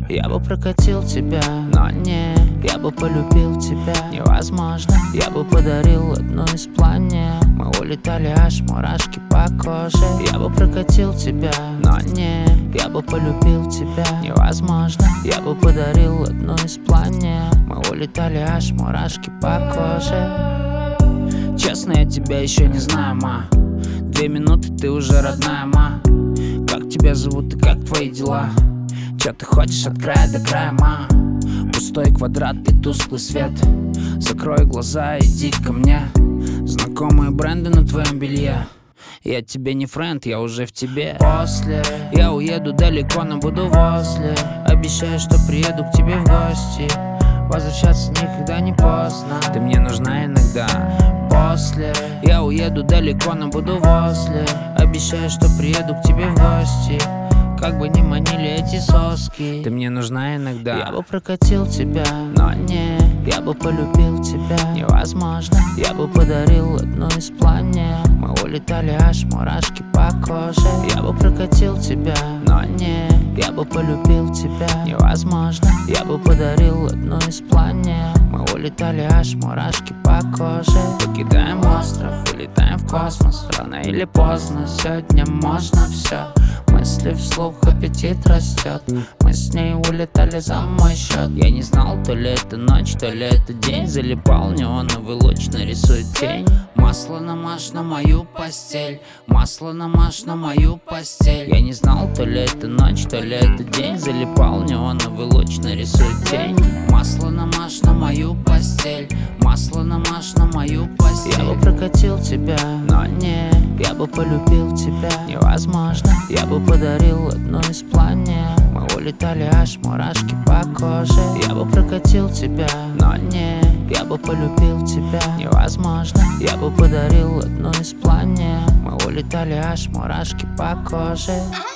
Я бы прокатил тебя, но не. Я бы полюбил тебя, невозможно. Я бы подарил одну из планет. Мы улетали, аж мурашки по коже. Я бы прокатил тебя, но не. Я бы полюбил тебя, невозможно. Я бы подарил одну из планет. Мы улетали, аж мурашки по коже. Честно, я тебя еще не знаю, ма. 2 минуты, ты уже родная, ма. Как тебя зовут и как твои дела? Че ты хочешь от края до края, ма? Пустой квадрат и тусклый свет. Закрой глаза, иди ко мне. Знакомые бренды на твоем белье. Я тебе не френд, я уже в тебе. После я уеду далеко, но буду возле. Обещаю, что приеду к тебе в гости. Возвращаться никогда не поздно. Ты мне нужна иногда. После я уеду далеко, но буду возле. Обещаю, что приеду к тебе в гости. Как бы ни манили эти соски, ты мне нужна иногда. Я бы прокатил тебя, но не. Я бы полюбил тебя, невозможно. Я бы подарил одну из планет. Мы улетали, аж мурашки по коже. Я бы прокатил тебя, но не. Я бы полюбил тебя, невозможно. Я бы подарил одну из планет. Мы улетали, аж мурашки по коже. Покидаем остров, улетаем в космос. Рано или поздно, сегодня можно все. Мысли вслух, аппетит растет. Мы с ней улетали за мой счет. Я не знал, то ли это ночь, то ли это день. Залипал неоновый луч, нарисует тень. Масло намажь на мою постель. Масло намажь на мою постель. Я не знал, то ли это ночь, то ли это день. Залипал неоновый луч, нарисует тень. Масло намажь на мою постель. Масло намажь на мою постель. Я бы прокатил тебя, но не. Я бы полюбил тебя, невозможно. Я бы подарил одну из планет. Мы улетали, аж мурашки по коже. Я бы прокатил тебя, но не. Я бы полюбил тебя, невозможно. Я бы подарил одну из планет. Мы улетали, аж мурашки по коже.